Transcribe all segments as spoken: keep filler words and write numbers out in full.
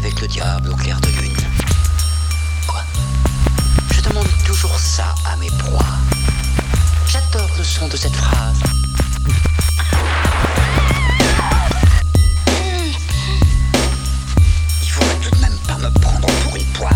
avec le diable au clair de lune. Quoi? Je demande toujours ça à mes proies. J'adore le son de cette phrase. Il faudrait tout de même pas me prendre pour une poire.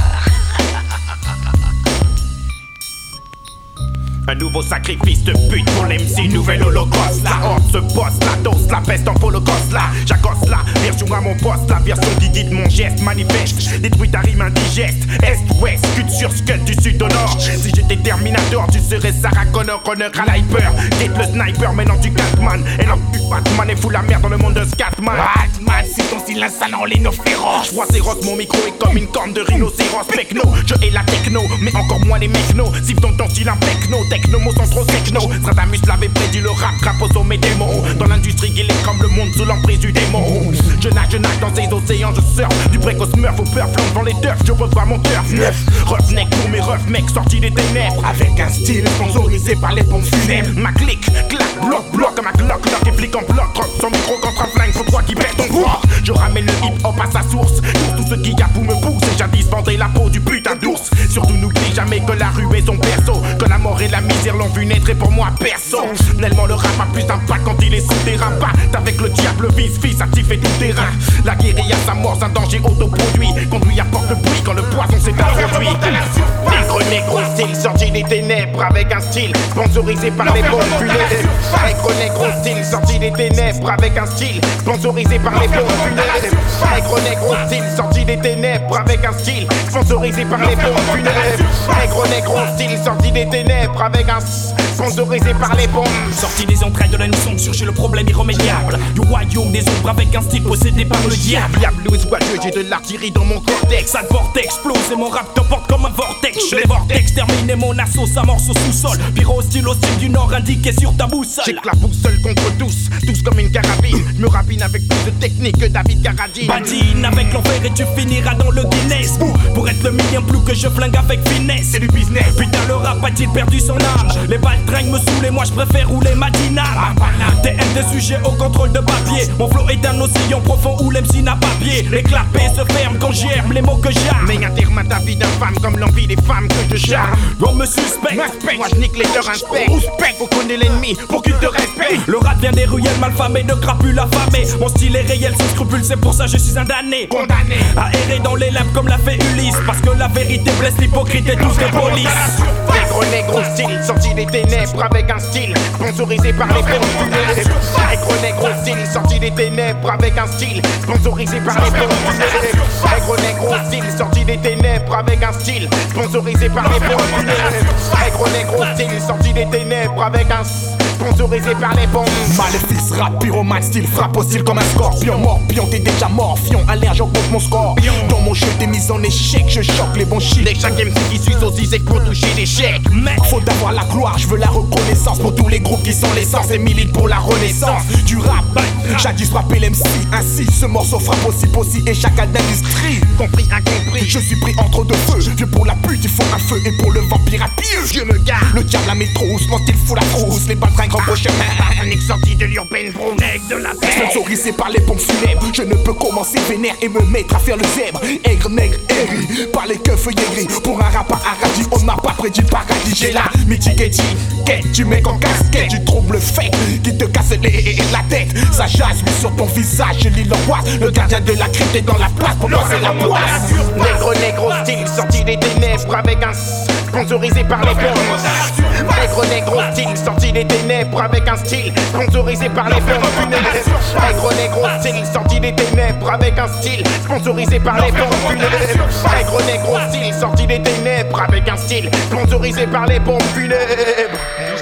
Un nouveau sacrifice de pute pour l'M C, nouvel holocauste. La horde se bosse, la dose, la peste en holocauste là. J'accoste la version à mon poste, la version qui guide mon geste manifeste. Détruit ta rime indigeste, est-ouest, scud sur scud du sud au nord. Si j'étais Terminator, tu serais Sarah Connor, Connor à l'hyper. Guette le sniper, maintenant tu Catman. Et non, tu Batman et fous la merde dans le monde de Scatman. Batman, si ton style installant les nos féroces. Je vois féroce, mon micro est comme une corne de rhinocéros. Pecno, je hais la techno, mais encore moins les mechnos. Siffle dans ton style un pecno. Techno, mots sont trop techno. Stradamus l'avait prédit, le rap rap au sommet des mots. Dans l'industrie, il est comme le monde sous l'emprise du démon. Je nage, je nage dans ces océans, je surfe. Du précoce meurtre au peur, flanc devant les turfs. Je revois mon turf neuf. Roughneck pour mes refs, mecs sortis des ténèbres. Avec un style sponsorisé par les pompes funèbres. Ma clique, clac, bloc, bloc, ma glock, lock et flic en bloc. Drop son micro contre un flingue, faut droit qui perd ton poids. Je ramène le hip hop à sa source. Pour tous ceux qui yapou me poussent. Et jadis vendait la peau du putain d'ours. Surtout n'oublie jamais que la rue est son berceau. Que la mort et la misère l'ont vu naître et pour moi perso. Nellement le rap a plus d'impact quand il est sous terrain. Pas avec le diable vice fils actif et tout terrain. La guérilla sa mort, un danger autoproduit. Conduit apporte le bruit quand le poison s'est introduit. Négro négro style sorti des ténèbres avec un style sponsorisé par les bombes funèbres. Négro négro style sorti des ténèbres avec un style sponsorisé par les bombes funèbres. Négro négro style sorti des ténèbres avec un style sponsorisé par les bombes funèbres. Négro négro style sorti des ténèbres avec un sponsorisé par les bombes. Sorti des entrailles de la notion, surgit le problème irrémédiable du royaume des ombres avec un style possédé par le diable. Diable Louis Boiteux, j'ai de l'artillerie dans mon cortex. Ça porte explose et mon rap te porte comme un vortex. Je les vortex, termine mon assaut, s'amorce au sous-sol. Pyro style au style du nord indiqué sur ta boussole. J'ai que la boussole contre tous, tous comme une carabine. Je me rapine avec plus de technique que David Carradine. Badine avec l'enfer et tu finiras dans le Guinness. Pour être le million plus que je flingue avec finesse. C'est du business. Putain le rap a-t-il perdu son âme? Les balles tringuent me saoulent et moi je préfère rouler ma dyname. T M des sujets au contrôle de papier. Mon flow est un océan profond où l'M C n'a pas pied. Les clapets se ferment quand j'aime les mots que j'aime. Mais un terme à ta vie d'infâme comme l'envie des femmes que je charme. On me suspecte, moi je nique les leurs inspects. Respect, faut connaître l'ennemi pour qu'il te respecte. Le rap vient des ruelles malfamées, de crapules affamées. Mon style est réel sans scrupule, c'est pour ça je suis un damné. Condamné à errer dans les lampes comme l'a fait Ulysse. Parce que la vérité blesse l'hypocrite et tous les polices. Négro négro style sorti des ténèbres avec un style sponsorisé par les bombes funèbres. Négro négro style sorti des ténèbres avec un style sponsorisé par les bombes funèbres. Négro négro style sorti des ténèbres avec un style sponsorisé par les bombes funèbres. Négro négro style sorti des ténèbres avec un sponsorisé par les bombes. Maléfice, rap, pyromane, style frappe au style comme un scorpion. Morpion, t'es déjà morpion, alerte j'augmente mon score. Dans mon jeu t'es mis en échec, je choque les bons chiffres. Les chaque M C qui suit aussi c'est pour toucher l'échec. Mec, faut d'avoir la gloire, je veux la reconnaissance pour tous les groupes qui sont l'essence et militent pour la renaissance du rap. Jadis frappé l'M C, ainsi ce morceau frappe aussi possible et chaque d'industrie. Compris, incompris, je suis pris entre deux feux. Vieux pour la pute, il faut un feu et pour le vampire à pied. Dieu me garde, le diable à mes trousses, mon style fout la frousse. Les balles trinquent en prochain. Un ex sorti de l'urbaine brunette de la terre. Sponsorisé par les pompes funèbres. Je ne peux commencer vénère et me mettre à faire le zèbre. Aigre, nègre, aigri, par les keufs gris. Pour un rap à radis, on n'a pas prédit le paradis. J'ai la mythique étiquette du mec en casquette. Du trouble fake qui te casse les, la tête. Ça jase, lui sur ton visage, je lis l'angoisse. Le gardien de la crypte est dans la place pour moi c'est la poisse. Négro, négro style sorti des ténèbres avec un sponsorisé par les bombes. Négro, négro style sorti des ténèbres avec un style sponsorisé par les bombes funèbres. Négro, négro style sorti des ténèbres avec un style sponsorisé par les bombes funèbres. Négro, négro style sorti des ténèbres avec un style sponsorisé par les bombes funèbres.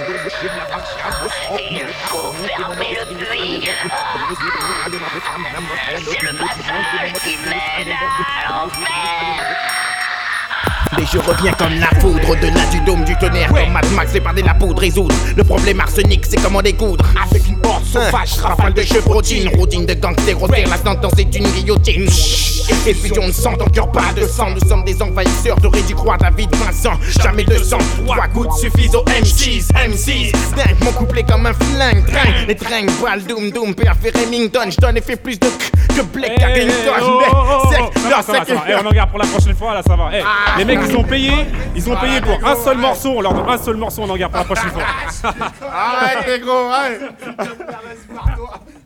Il faut fermer le puits. C'est le passage qui mène à l'enfer. Et je reviens comme la foudre de la du dôme du tonnerre. Comme Mad Max fait parler la poudre résoudre. Le problème arsenic c'est comment découdre. Avec une horde sauvage, rafale de chevrotine. Routine de gangster, roster, la sentence est une guillotine. Effusion de sang, ton cœur pas de sang. Nous sommes des envahisseurs, t'aurais dû croire David Vincent. Jamais de sang, trois gouttes suffisent aux M six. M six, dingue, mon couplet comme un flingue. Tringue, les tringues, voile, doom, doom, père fait Remington. J'donne et fais plus de que Black Eh, Carrington. eh, oh, oh, oh, Sec, oh, ça leur va, ça va, sec- ça va. Eh, on en garde pour la prochaine fois, là, ça va. Eh, les mecs, ils ont payé, ils ont payé pour un seul morceau. On leur donne un seul morceau, on en garde pour la prochaine fois. Arrête, les gros, arrête. Vas-y, pars-toi.